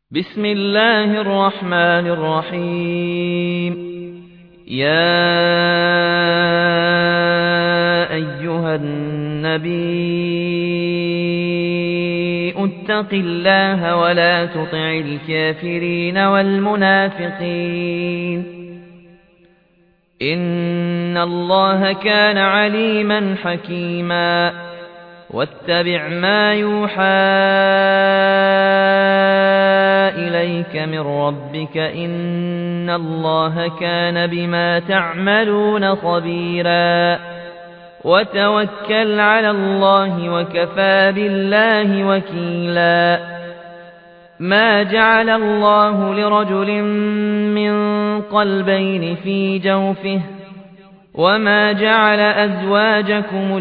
بسم الله الرحمن الرحيم. يا أيها النبي اتق الله ولا تطع الكافرين والمنافقين إن الله كان عليما حكيما. واتبع ما يوحى إليك من ربك إن الله كان بما تعملون خبيرا. وتوكل على الله وكفى بالله وكيلا. ما جعل الله لرجل من قلبين في جوفه وما جعل أزواجكم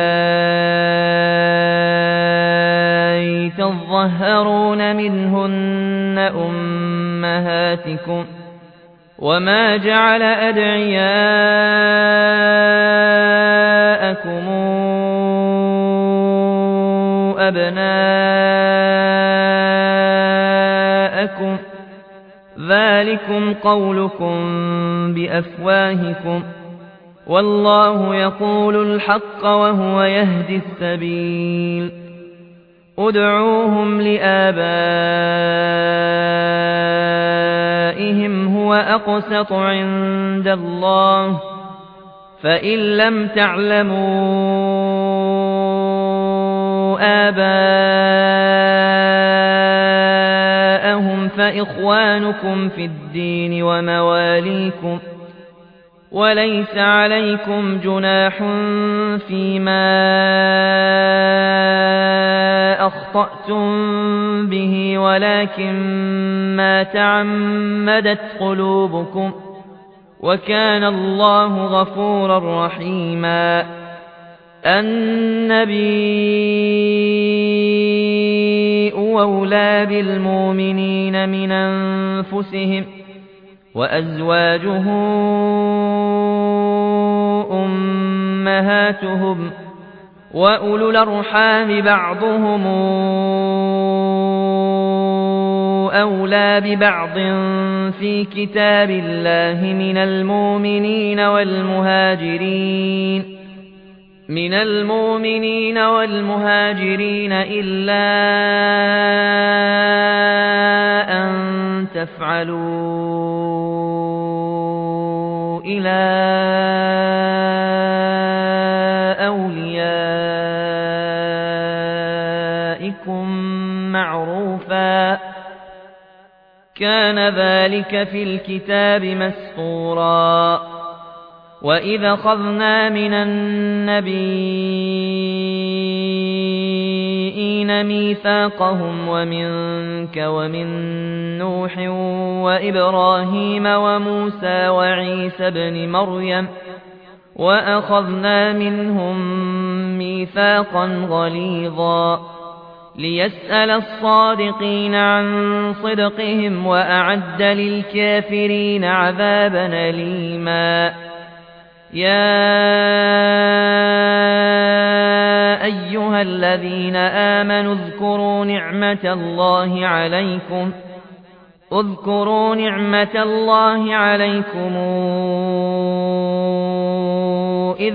اللائي تظهرون منهن أمهاتكم وما جعل أدعياءكم أبناءكم ذلكم قولكم بأفواهكم والله يقول الحق وهو يهدي السبيل. ادعوهم لآبائهم هو أقسط عند الله فإن لم تعلموا آباءهم فإخوانكم في الدين ومواليكم وليس عليكم جناح فيما أخطأتم به ولكن ما تعمدت قلوبكم وكان الله غفورا رحيما. النبي أولى بالمؤمنين من أنفسهم وأزواجه أمهاتهم وأولو الأرحام بعضهم أولى ببعض في كتاب الله من المؤمنين والمهاجرين إلا أن تفعلوا إلى أوليائكم معروفا كان ذلك في الكتاب مسطورا. وإذا أخذنا من النبيين ميثاقهم ومنك ومن نوح وإبراهيم وموسى وعيسى ابن مريم وأخذنا منهم ميثاقا غليظا ليسأل الصادقين عن صدقهم وأعد للكافرين عذابا أليما. يا أيها الذين آمنوا اذكروا نعمة الله عليكم إذ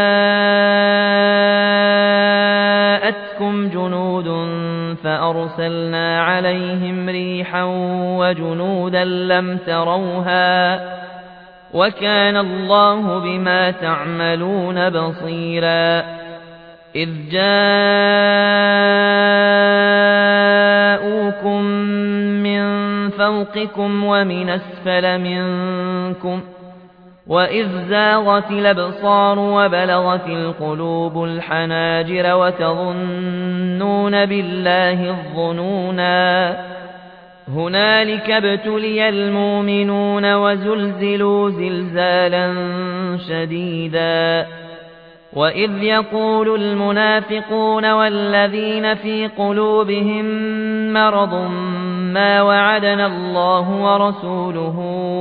جاءتكم جنود فأرسلنا عليهم ريحا وجنودا لم تروها وكان الله بما تعملون بصيرا. إذ جاءوكم من فوقكم ومن أسفل منكم وإذ زاغت الأبصار وبلغت القلوب الحناجر وتظنون بالله الظنونا هنالك ابتلي المؤمنون وزلزلوا زلزالا شديدا. وإذ يقول المنافقون والذين في قلوبهم مرض ما وعدنا الله ورسوله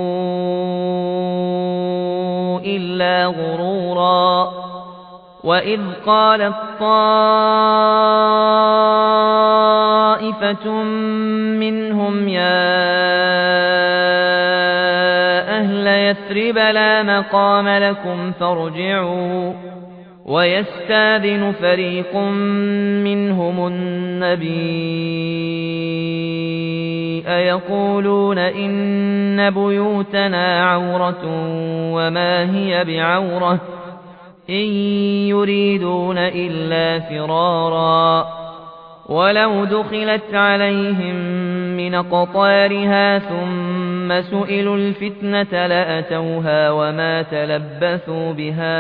إلا غرورا. وإذ قالت طائفة طائفة منهم يا أهل يثرب لا مقام لكم فارجعوا ويستاذن فريق منهم النبي يقولون إن بيوتنا عورة وما هي بعورة إن يريدون إلا فرارا ولو دخلت عليهم من أقطارها ثم سئلوا الفتنة لأتوها وما تلبثوا بها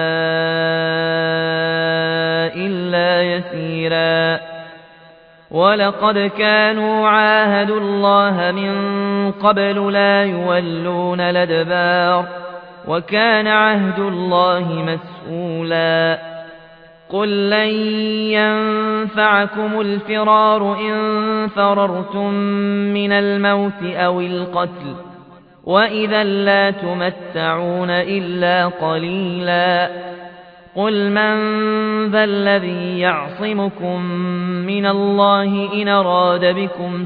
إلا يسيرا ولقد كانوا عاهدوا الله من قبل لا يولون الأدبار وكان عهد الله مسؤولا قل لن ينفعكم الفرار إن فررتم من الموت أو القتل وإذا لا تمتعون إلا قليلا قل من ذا الذي يعصمكم من الله إن أراد بكم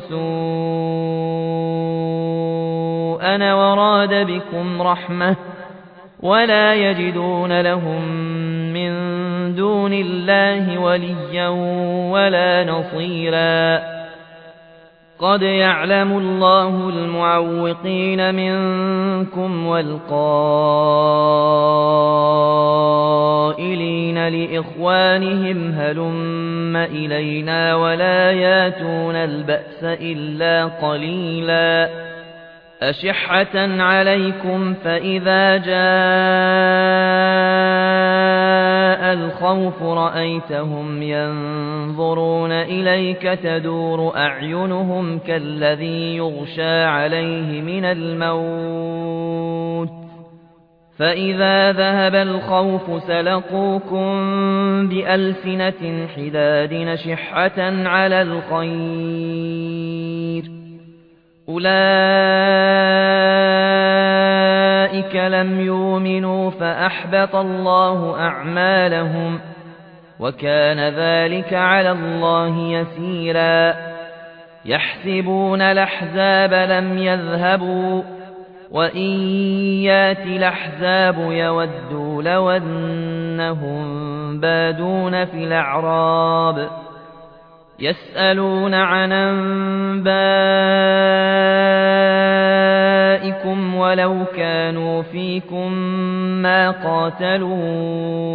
سوءا وراد بكم رحمة ولا يجدون لهم من دون الله وليا ولا نصيرا قد يعلم الله المعوقين منكم والقائلين لإخوانهم هلم إلينا ولا ياتون البأس إلا قليلا أشحة عليكم فإذا جاء الخوف رأيتهم ينظرون إليك تدور أعينهم كالذي يغشى عليه من الموت فإذا ذهب الخوف سلقوكم بألسنة حداد نشحة على الخير أولئك لم يؤمنوا فأحبط الله أعمالهم وكان ذلك على الله يسيرا يحسبون الأحزاب لم يذهبوا وإن يأتي الأحزاب يودوا لو أنهم بادون في الأعراب يسألون عن أنبائكم ولو كانوا فيكم ما قاتلوا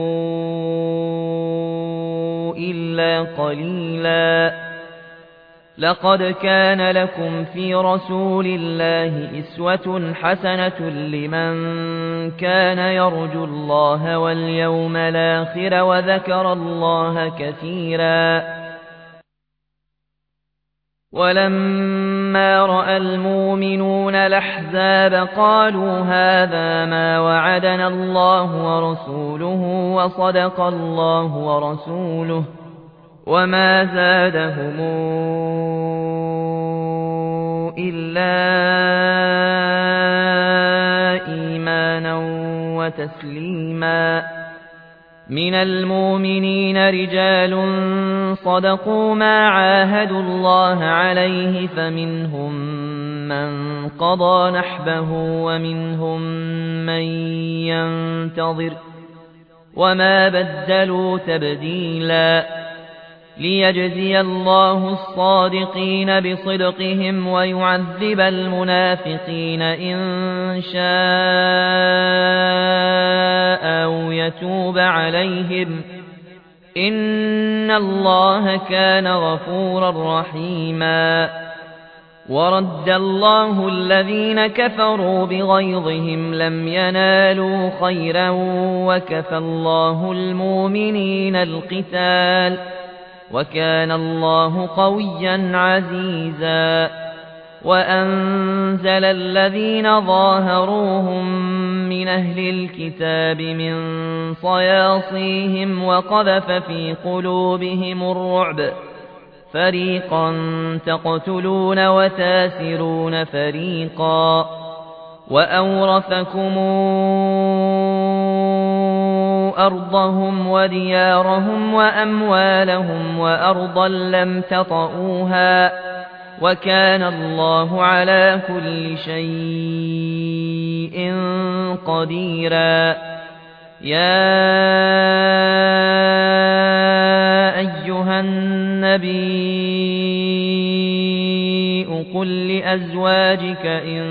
إلا قليلا لقد كان لكم في رسول الله أسوة حسنة لمن كان يرجو الله واليوم الآخر وذكر الله كثيرا ولما رأى المؤمنون الأحزاب قالوا هذا ما وعدنا الله ورسوله وصدق الله ورسوله وما زادهم إلا إيمانا وتسليما من المؤمنين رجال صدقوا ما عاهدوا الله عليه فمنهم من قضى نحبه ومنهم من ينتظر وما بدلوا تبديلا ليجزي الله الصادقين بصدقهم ويعذب المنافقين إن شاء أو يتوب عليهم إن الله كان غفورا رحيما ورد الله الذين كفروا بغيظهم لم ينالوا خيرا وكفى الله المؤمنين القتال وكان الله قويا عزيزا وأنزل الذين ظاهروهم من أهل الكتاب من صياصيهم وقذف في قلوبهم الرعب فريقا تقتلون وتاسرون فريقا وأورثكم أرضهم وديارهم وأموالهم وأرضا لم تطئوها وكان الله على كل شيء قديرا يا أيها النبي قل لأزواجك إن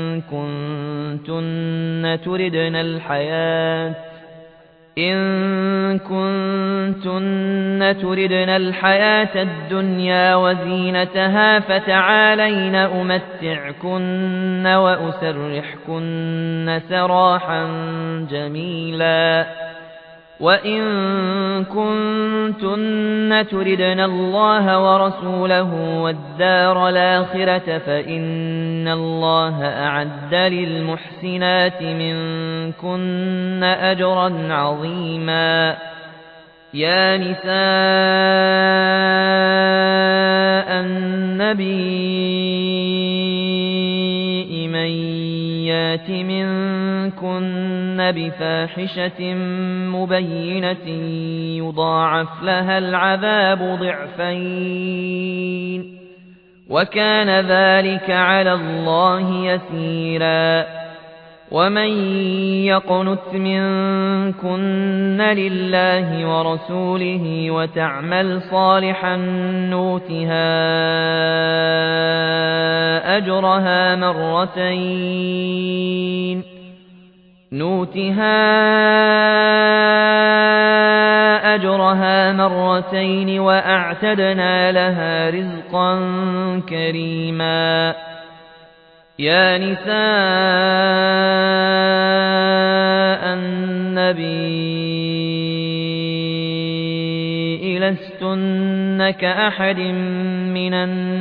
كنتن تردن الحياة الدنيا وزينتها فتعالين أمتعكن وأسرحكن سراحا جميلا وإن كنتن تردن الله ورسوله والدار الآخرة فإن الله أعد للمحسنات منكن أجرا عظيما يا نساء النبي من يات منكن بفاحشة مبينة يضاعف لها العذاب ضعفين وكان ذلك على الله يسيرا ومن يقنت منكن لله ورسوله وتعمل صالحا نؤتها أجرها مرتين وأعتدنا لها رزقا كريما يا نساء النبي لستن كأحد من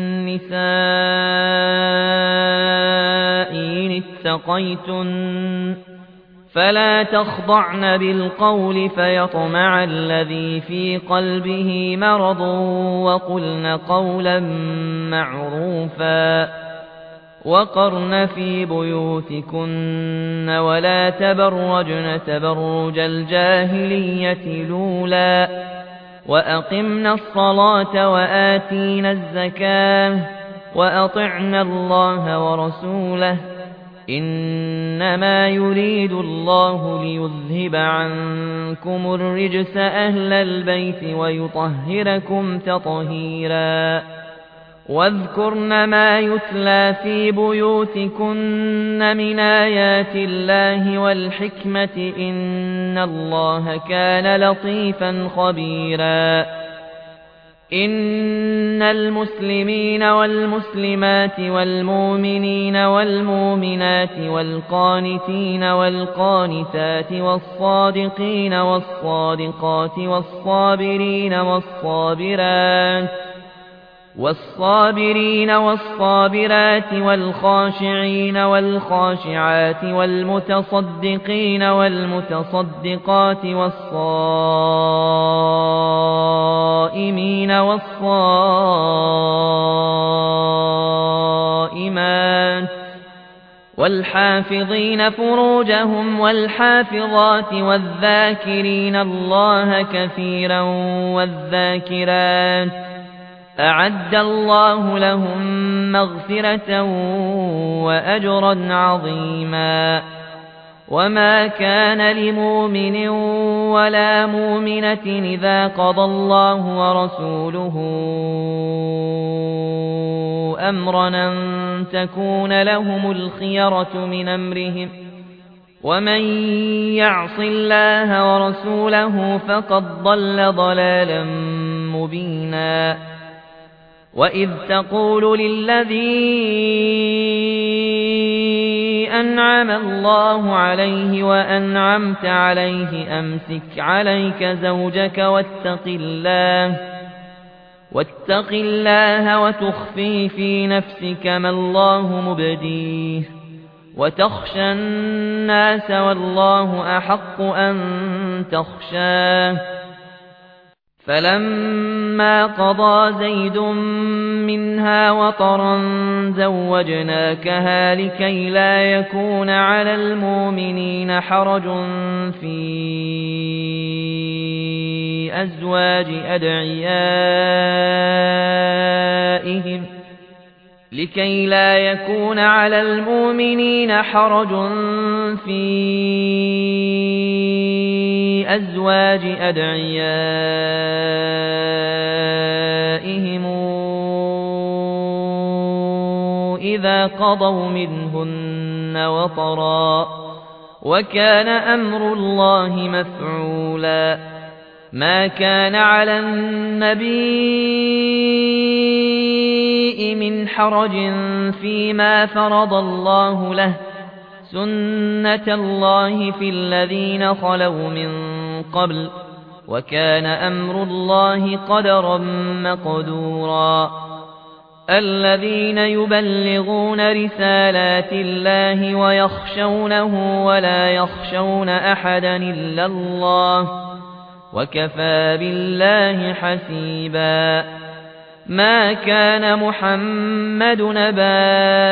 النساء إن اتقيتن فلا تخضعن بالقول فيطمع الذي في قلبه مرض وقلن قولا معروفا وقرن في بيوتكن ولا تبرجن تبرج الجاهلية الأولى وأقمنا الصلاة وآتينا الزكاة وأطعنا الله ورسوله إنما يريد الله ليذهب عنكم الرجس أهل البيت ويطهركم تطهيرا واذكرن ما يتلى في بيوتكن من آيات الله والحكمة إن الله كان لطيفا خبيرا إن المسلمين والمسلمات والمؤمنين والمؤمنات والقانتين والقانتات والصادقين والصادقات والصابرين والصابرات والخاشعين والخاشعات والمتصدقين والمتصدقات والصائمين والصائمات والحافظين فروجهم والحافظات والذاكرين الله كثيرا والذاكرات أعد الله لهم مغفرة وأجرا عظيما وما كان لمؤمن ولا مؤمنة إذا قضى الله ورسوله أمرا أن تكون لهم الخيرة من أمرهم ومن يعص الله ورسوله فقد ضل ضلالا مبينا وإذ تقول للذي أنعم الله عليه وأنعمت عليه أمسك عليك زوجك واتق الله وتخفي في نفسك ما الله مبديه وتخشى الناس والله أحق أن تخشاه فلما قضى زيد منها وطرا زوجناكها لكي لا يكون على المؤمنين حرج في أزواج أدعيائهم إذا قضوا منهن وطرا وكان أمر الله مفعولا ما كان على النبي من حرج فيما فرض الله له سنة الله في الذين خلوا من قبل وكان أمر الله قدرا مقدورا الذين يبلغون رسالات الله ويخشونه ولا يخشون أحدا إلا الله وكفى بالله حسيبا ما كان محمد نبا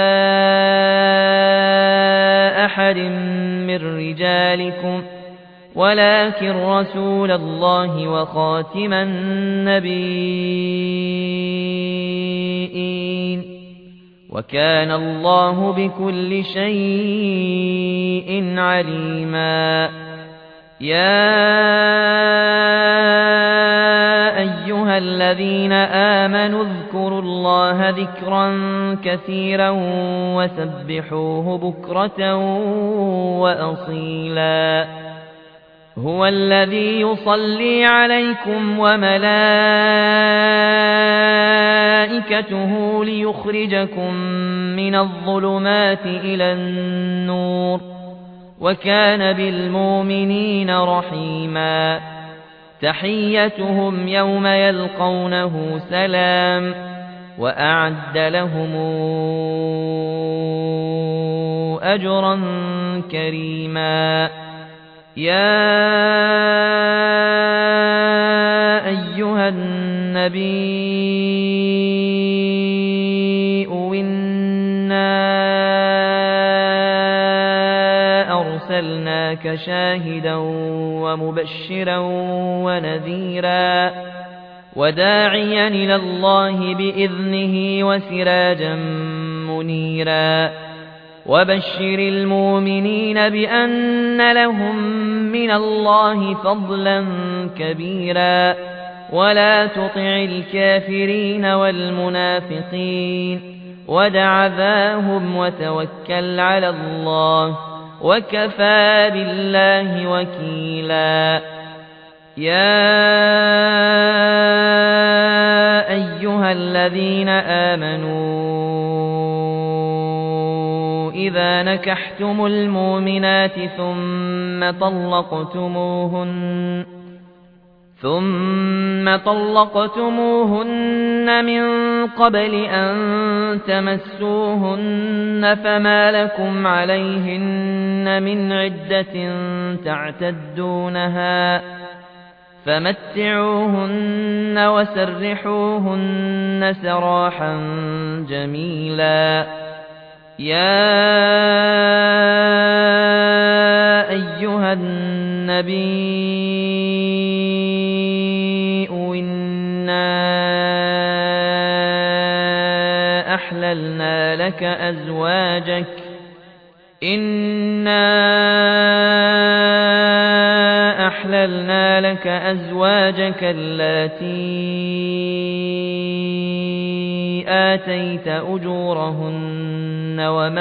أحد من رجالكم ولكن رسول الله وخاتم النبيين وكان الله بكل شيء عليما يا أيها الذين آمنوا اذكروا الله ذكرا كثيرا وسبحوه بكرة وأصيلا هو الذي يصلي عليكم وملائكته ليخرجكم من الظلمات إلى النور وكان بالمؤمنين رحيما تحيتهم يوم يلقونه سلام وأعد لهم أجرا كريما يا أيها النبي إنا أرسلناك شاهدا ومبشرا ونذيرا وداعيا إلى الله بإذنه وسراجا منيرا وبشر المؤمنين بأن لهم من الله فضلا كبيرا ولا تطع الكافرين والمنافقين ودع ذاهم وتوكل على الله وكفى بالله وكيلا يا أيها الذين آمنوا إذا نكحتم المؤمنات ثم طلقتموهن من قبل أن تمسوهن فما لكم عليهن من عدة تعتدونها فمتعوهن وسرحوهن سراحا جميلا يا أيها النبي إنا أحللنا لك أزواجك اللاتي آتيت أجورهن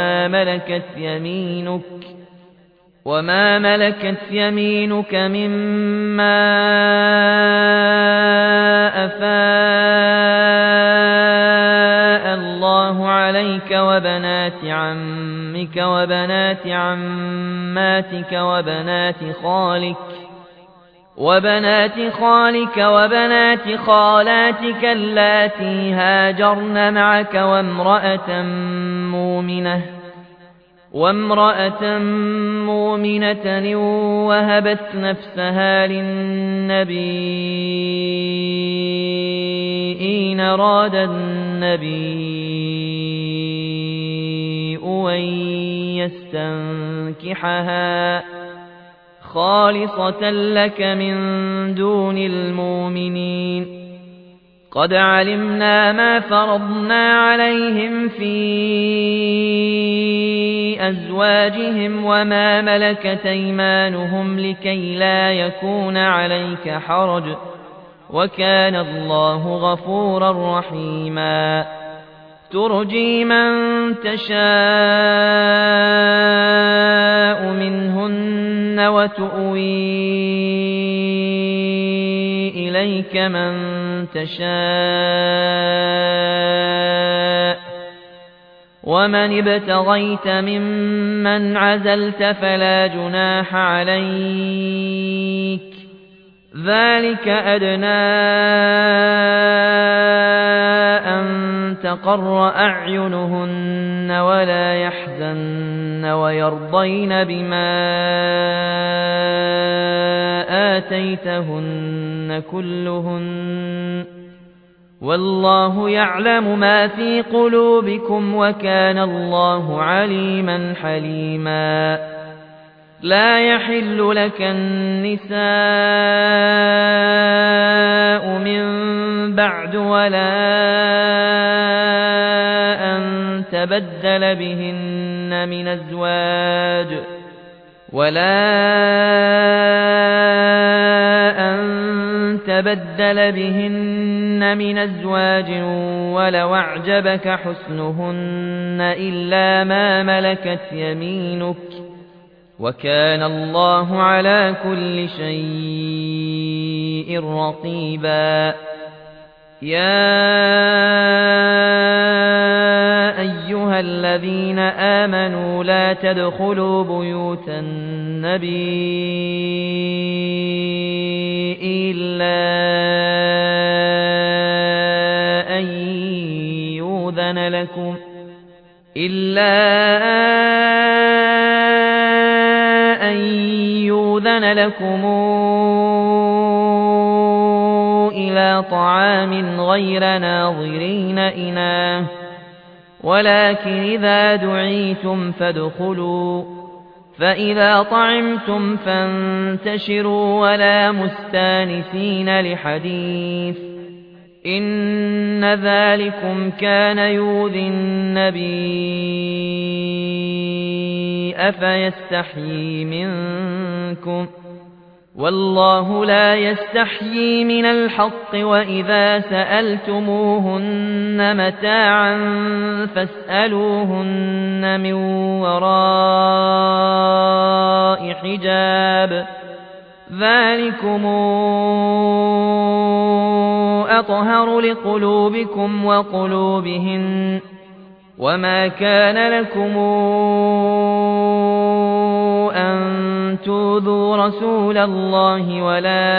وما ملكت يمينك مما أفاء الله عليك وبنات عمك وبنات عماتك وبنات خالك وبنات خالاتك اللاتي هاجرن معك وامرأة مؤمنة وهبت نفسها للنبي إن أراد النبي أن يستنكحها خالصة لك من دون المؤمنين قد علمنا ما فرضنا عليهم في أزواجهم وما ملكت أيمانهم لكي لا يكون عليك حرج وكان الله غفورا رحيما ترجي من تشاء منهن وتؤوي إليك من تشاء ومن ابتغيت ممن عزلت فلا جناح عليك ذلك أدنى أن تقر أعينهن ولا يحزن ويرضين بما آتيتهن كلهن والله يعلم ما في قلوبكم وكان الله عليما حليما لا يحل لك النساء من بعد ولا أن تبدل بهن من أزواج ولو أعجبك حسنهن إلا ما ملكت يمينك وكان الله على كل شيء رقيبا يا أيها الذين آمنوا لا تدخلوا بيوت النبي إلا أن يؤذن لكم إلى طعام غير ناظرين إناه ولكن إذا دعيتم فادخلوا فإذا طعمتم فانتشروا ولا مستانسين لحديث إن ذلكم كان يؤذي النبي أفيستحيي منكم والله لا يستحيي من الحق وإذا سألتموهن متاعا فاسألوهن من وراء حجاب ذلكم أطهر لقلوبكم وقلوبهن وما كان لكم أن تؤذوا رسول الله ولا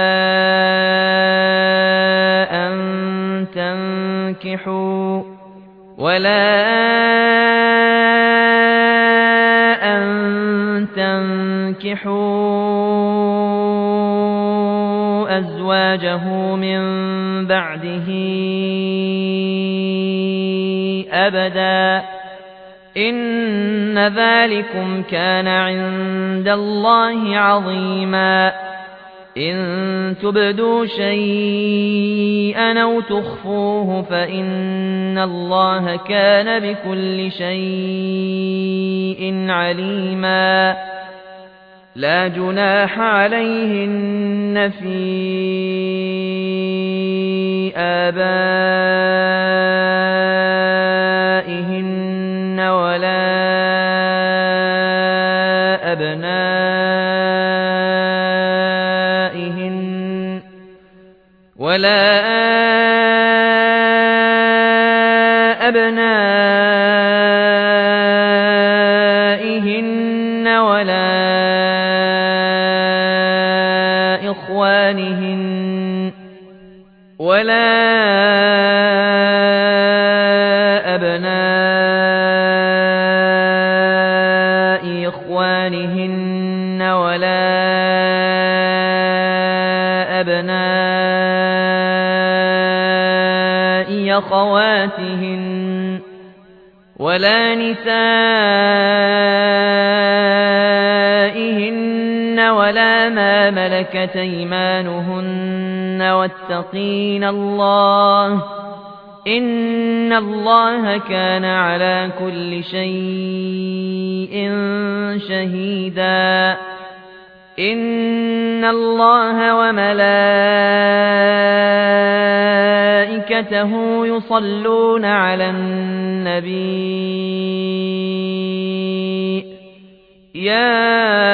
أن تنكحوا أزواجه من بعده أبدا إن ذلكم كان عند الله عظيما إن تبدوا شيئا أو تخفوه فإن الله كان بكل شيء عليما لا جناح عليهن في آبائهن ولا أبنائهن ولا إخوانهن ولا أبناء إخوانهن ولا أبناء أخواتهن ولا نسائهن ولا ما ملكت أيمانهن واتقين الله إن الله كان على كل شيء شهيدا إن الله وملائكته يصلون على النبي يا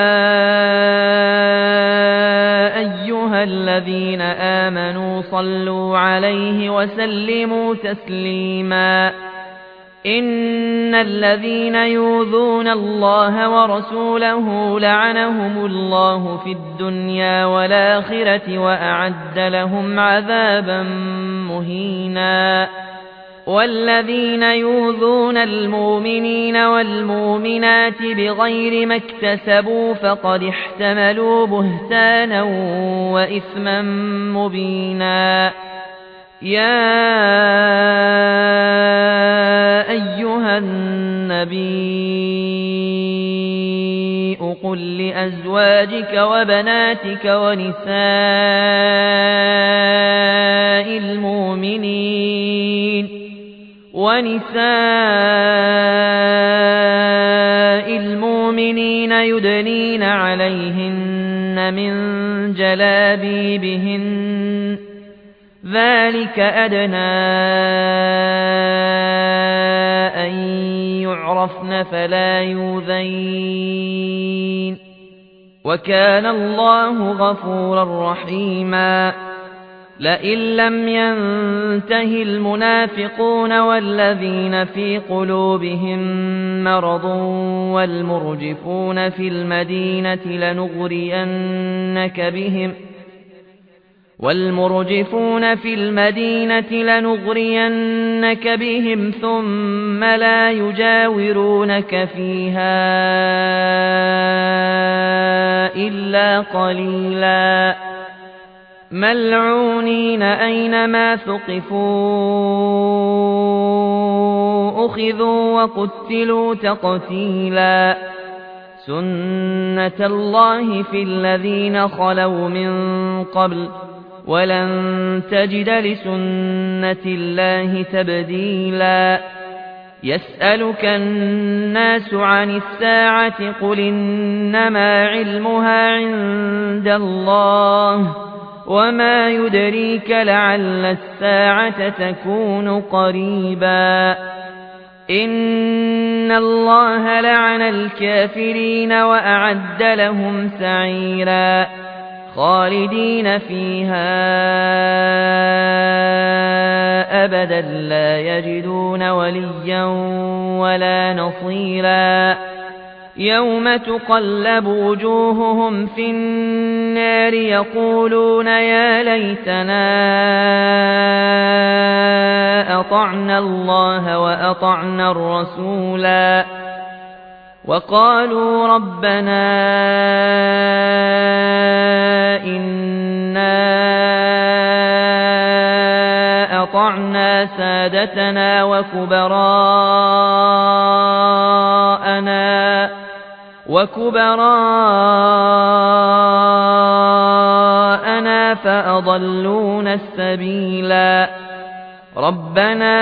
أيها الذين آمنوا صلوا عليه وسلموا تسليما إن الذين يؤذون الله ورسوله لعنهم الله في الدنيا والآخرة وأعد لهم عذابا مهينا والذين يؤذون المؤمنين والمؤمنات بغير ما اكتسبوا فقد احتملوا بهتانا وإثما مبينا يا أيها النبي قل لأزواجك وبناتك ونساء المؤمنين يدنين عليهن من جلابيبهن ذلك أدنى أن يعرفن فلا يؤذين وكان الله غفورا رحيما لئن لم ينته المنافقون والذين في قلوبهم مرض والمرجفون في المدينة لنغرينك بهم ثم لا يجاورونك فيها إلا قليلا ملعونين أينما ثقفوا أخذوا وقتلوا تقتيلا سنة الله في الذين خلوا من قبل ولن تجد لسنة الله تبديلا يسألك الناس عن الساعة قل إنما علمها عند الله وما يدريك لعل الساعة تكون قريبا إن الله لعن الكافرين وأعد لهم سعيرا خالدين فيها أبدا لا يجدون وليا ولا نصيرا يوم تقلب وجوههم في النار يقولون يا ليتنا أطعنا الله وأطعنا الرسولا وقالوا ربنا إنا أطعنا سادتنا وكبراءنا فأضلونا السبيلا ربنا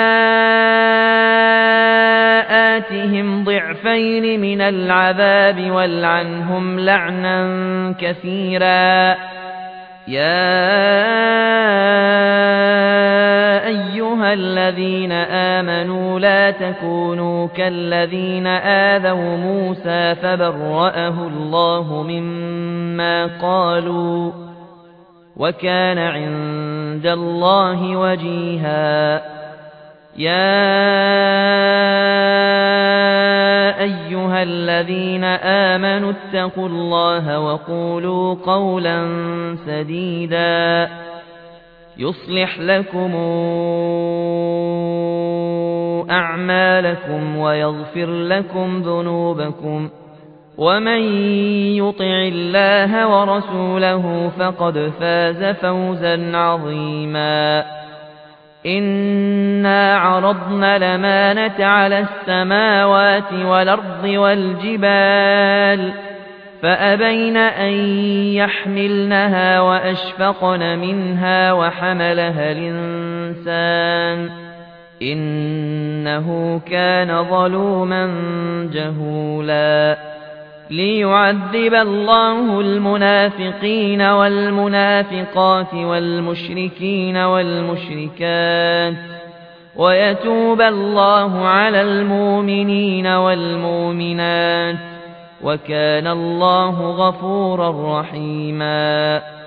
آتهم ضعفين من العذاب والعنهم لعنا كثيرا يا أيها الذين آمنوا لا تكونوا كالذين آذوا موسى فبرأه الله مما قالوا وكان عند الله وجيها يا أيها الذين آمنوا اتقوا الله وقولوا قولا سديدا يصلح لكم أعمالكم ويغفر لكم ذنوبكم ومن يطع الله ورسوله فقد فاز فوزا عظيما إنا عرضنا الأمانة على السماوات والأرض والجبال فأبين أن يحملنها وأشفقن منها وحملها الإنسان إنه كان ظلوما جهولا ليعذب الله المنافقين والمنافقات والمشركين والمشركات ويتوب الله على المؤمنين والمؤمنات وكان الله غفورا رحيما